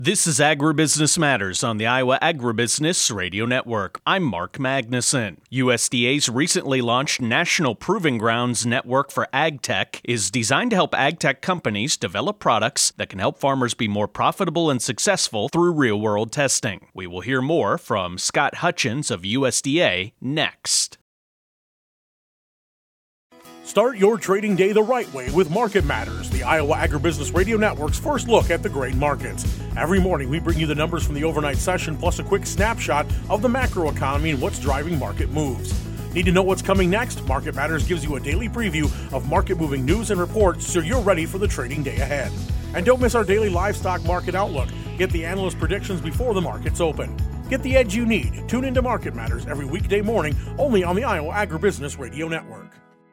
This is Agribusiness Matters on the Iowa Agribusiness Radio Network. I'm Mark Magnuson. USDA's recently launched National Proving Grounds Network for AgTech is designed to help AgTech companies develop products that can help farmers be more profitable and successful through real-world testing. We will hear more from Scott Hutchins of USDA next. Start your trading day the right way with Market Matters, the Iowa Agribusiness Radio Network's first look at the grain markets. Every morning, we bring you the numbers from the overnight session, plus a quick snapshot of the macro economy and what's driving market moves. Need to know what's coming next? Market Matters gives you a daily preview of market-moving news and reports so you're ready for the trading day ahead. And don't miss our daily livestock market outlook. Get the analyst predictions before the markets open. Get the edge you need. Tune into Market Matters every weekday morning, only on the Iowa Agribusiness Radio Network.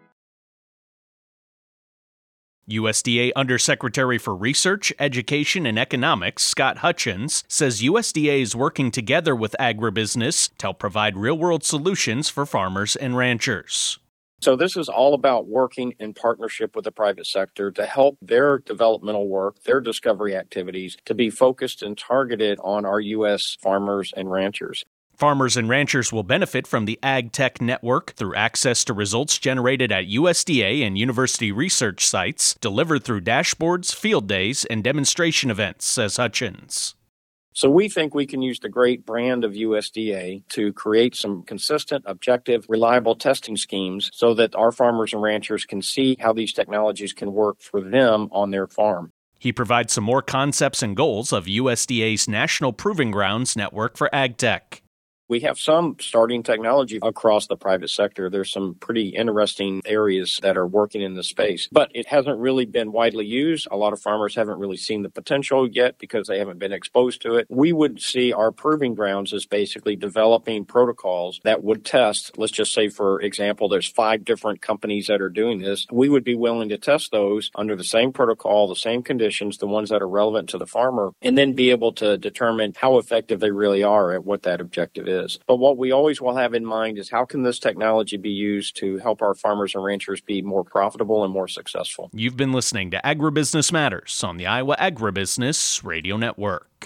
USDA Undersecretary for Research, Education, and Economics, Scott Hutchins, says USDA is working together with agribusiness to help provide real-world solutions for farmers and ranchers. So this is all about working in partnership with the private sector to help their developmental work, their discovery activities, to be focused and targeted on our U.S. farmers and ranchers. Farmers and ranchers will benefit from the AgTech network through access to results generated at USDA and university research sites, delivered through dashboards, field days, and demonstration events, says Hutchins. So we think we can use the great brand of USDA to create some consistent, objective, reliable testing schemes so that our farmers and ranchers can see how these technologies can work for them on their farm. He provides some more concepts and goals of USDA's National Proving Grounds Network for AgTech. We have some starting technology across the private sector. There's some pretty interesting areas that are working in this space, but it hasn't really been widely used. A lot of farmers haven't really seen the potential yet because they haven't been exposed to it. We would see our proving grounds as basically developing protocols that would test, let's just say, for example, there's 5 different companies that are doing this. We would be willing to test those under the same protocol, the same conditions, the ones that are relevant to the farmer, and then be able to determine how effective they really are at what that objective is. But what we always will have in mind is how can this technology be used to help our farmers and ranchers be more profitable and more successful. You've been listening to Agribusiness Matters on the Iowa Agribusiness Radio Network.